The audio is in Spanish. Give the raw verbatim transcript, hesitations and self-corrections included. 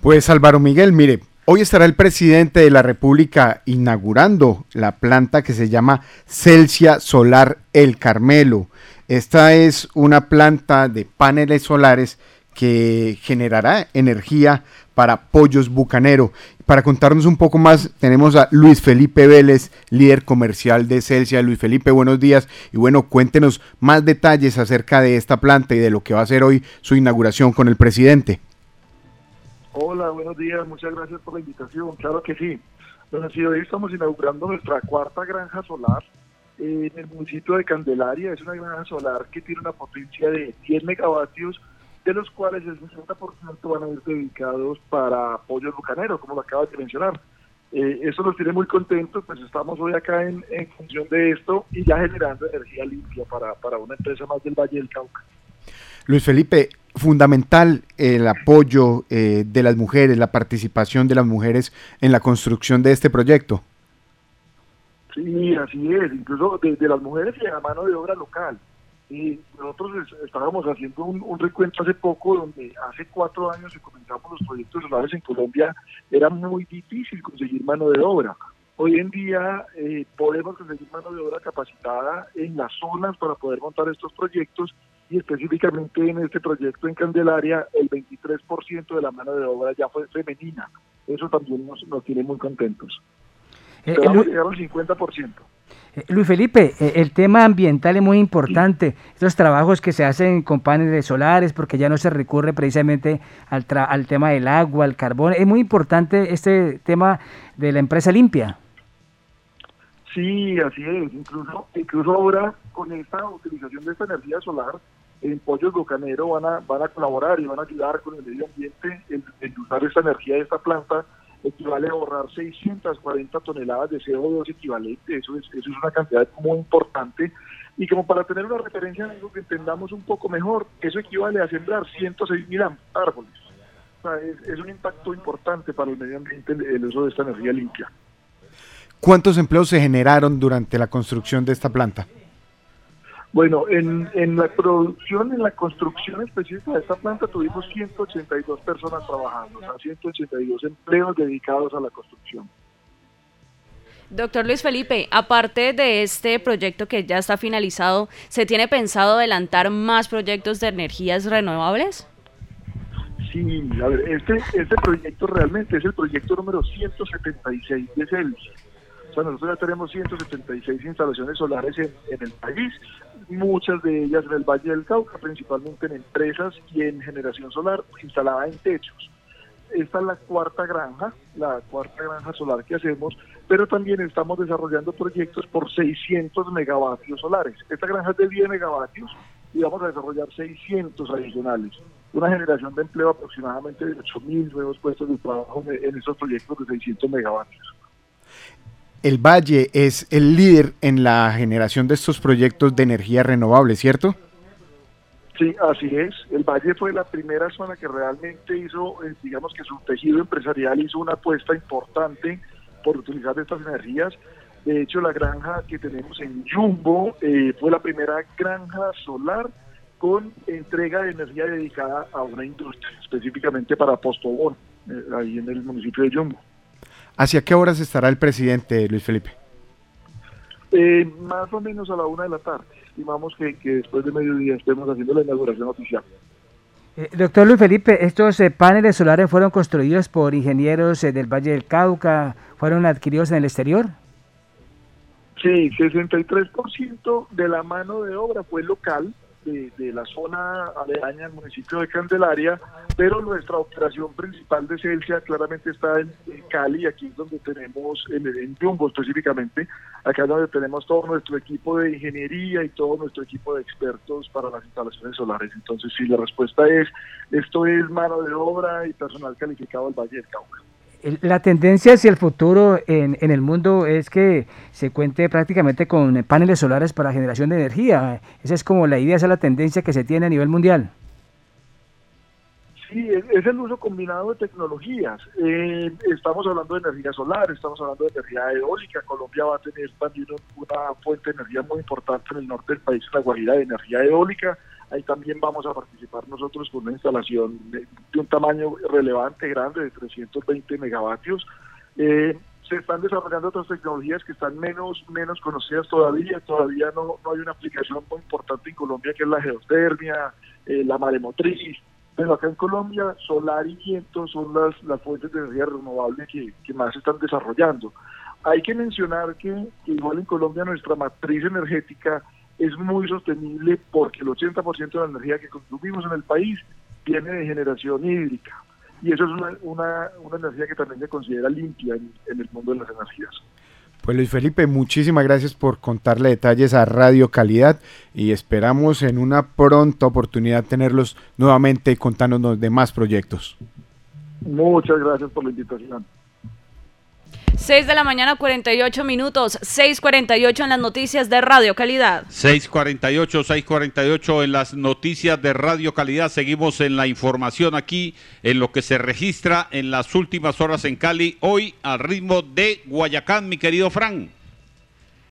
Pues Álvaro Miguel, mire, hoy estará el presidente de la República inaugurando la planta que se llama Celsia Solar El Carmelo. Esta es una planta de paneles solares que generará energía para Pollos Bucanero. Para contarnos un poco más, tenemos a Luis Felipe Vélez, líder comercial de Celsia. Luis Felipe, buenos días. Y bueno, cuéntenos más detalles acerca de esta planta y de lo que va a ser hoy su inauguración con el presidente. Hola, buenos días, muchas gracias por la invitación. Claro que sí. Bueno, sí, hoy estamos inaugurando nuestra cuarta granja solar eh, en el municipio de Candelaria. Es una granja solar que tiene una potencia de diez megavatios, de los cuales el sesenta por ciento van a ir dedicados para Pollos Bucanero, como lo acabas de mencionar. Eh, eso nos tiene muy contentos, pues estamos hoy acá en, en función de esto y ya generando energía limpia para, para una empresa más del Valle del Cauca. Luis Felipe, fundamental el apoyo eh, de las mujeres, la participación de las mujeres en la construcción de este proyecto. Sí, así es, incluso de, de las mujeres y de la mano de obra local. Y nosotros estábamos haciendo un, un recuento hace poco, donde hace cuatro años que comenzamos los proyectos solares en Colombia, era muy difícil conseguir mano de obra. Hoy en día eh, podemos conseguir mano de obra capacitada en las zonas para poder montar estos proyectos, y específicamente en este proyecto en Candelaria el veintitrés por ciento de la mano de obra ya fue femenina. Eso también nos, nos tiene muy contentos. Eh, Vamos a llegar al cincuenta por ciento. Eh, Luis Felipe, eh, el tema ambiental es muy importante, estos trabajos que se hacen con paneles solares, porque ya no se recurre precisamente al, tra- al tema del agua, al carbón. Es muy importante este tema de la empresa limpia. Sí, así es. Incluso, incluso ahora con esta utilización de esta energía solar, en Pollos Bucanero van a, van a colaborar y van a ayudar con el medio ambiente. El, el usar esta energía de esta planta equivale a ahorrar seiscientas cuarenta toneladas de C O dos equivalente. Eso es, eso es una cantidad muy importante. Y como para tener una referencia en algo que entendamos un poco mejor, eso equivale a sembrar ciento seis mil árboles. O sea, es, es un impacto importante para el medio ambiente el, el uso de esta energía limpia. ¿Cuántos empleos se generaron durante la construcción de esta planta? Bueno, en, en la producción, en la construcción específica de esta planta tuvimos ciento ochenta y dos personas trabajando, o sea, ciento ochenta y dos empleos dedicados a la construcción. Doctor Luis Felipe, aparte de este proyecto que ya está finalizado, ¿se tiene pensado adelantar más proyectos de energías renovables? Sí, a ver, este, este proyecto realmente es el proyecto número ciento setenta y seis de Celsia. O sea, nosotros ya tenemos ciento setenta y seis instalaciones solares en, en el país, muchas de ellas en el Valle del Cauca, principalmente en empresas y en generación solar instalada en techos. Esta es la cuarta granja, la cuarta granja solar que hacemos, pero también estamos desarrollando proyectos por seiscientos megavatios solares. Esta granja es de diez megavatios y vamos a desarrollar seiscientos adicionales. Una generación de empleo aproximadamente de ocho mil nuevos puestos de trabajo en estos proyectos de seiscientos megavatios. El Valle es el líder en la generación de estos proyectos de energía renovable, ¿cierto? Sí, así es. El Valle fue la primera zona que realmente hizo, eh, digamos que su tejido empresarial hizo una apuesta importante por utilizar estas energías. De hecho, la granja que tenemos en Yumbo eh, fue la primera granja solar con entrega de energía dedicada a una industria, específicamente para Postobón, eh, ahí en el municipio de Yumbo. ¿Hacia qué horas estará el presidente, Luis Felipe? Eh, más o menos a la una de la tarde. Estimamos que, que después de mediodía estemos haciendo la inauguración oficial. Eh, doctor Luis Felipe, estos eh, paneles solares fueron construidos por ingenieros eh, del Valle del Cauca, ¿fueron adquiridos en el exterior? Sí, sesenta y tres por ciento de la mano de obra fue local, de, de la zona aledaña al municipio de Candelaria, pero nuestra operación principal de Celsia claramente está en, en Cali, aquí es donde tenemos, en, en Yumbo específicamente, acá es donde tenemos todo nuestro equipo de ingeniería y todo nuestro equipo de expertos para las instalaciones solares. Entonces sí, la respuesta es, esto es mano de obra y personal calificado del Valle del Cauca. La tendencia hacia el futuro en, en el mundo es que se cuente prácticamente con paneles solares para generación de energía. Esa es como la idea, esa es la tendencia que se tiene a nivel mundial. Sí, es, es el uso combinado de tecnologías. Eh, estamos hablando de energía solar, estamos hablando de energía eólica. Colombia va a tener también una fuente de energía muy importante en el norte del país, la Guajira, de energía eólica. Ahí también vamos a participar nosotros con una instalación de, de un tamaño relevante, grande, de trescientos veinte megavatios. Eh, se están desarrollando otras tecnologías que están menos menos conocidas todavía. Todavía no, no hay una aplicación muy importante en Colombia, que es la geotermia, eh, la maremotriz. Pero acá en Colombia, solar y viento son las, las fuentes de energía renovable que, que más se están desarrollando. Hay que mencionar que, que igual en Colombia nuestra matriz energética es muy sostenible, porque el ochenta por ciento de la energía que consumimos en el país viene de generación hídrica, y eso es una, una, una energía que también se considera limpia en, en el mundo de las energías. Pues Luis Felipe, muchísimas gracias por contarle detalles a Radio Calidad, y esperamos en una pronta oportunidad tenerlos nuevamente contándonos de más proyectos. Muchas gracias por la invitación. seis de la mañana, cuarenta y ocho minutos, seis cuarenta y ocho en las noticias de Radio Calidad. seis cuarenta y ocho, seis cuarenta y ocho en las noticias de Radio Calidad. Seguimos en la información aquí, en lo que se registra en las últimas horas en Cali, hoy al ritmo de Guayacán, mi querido Fran.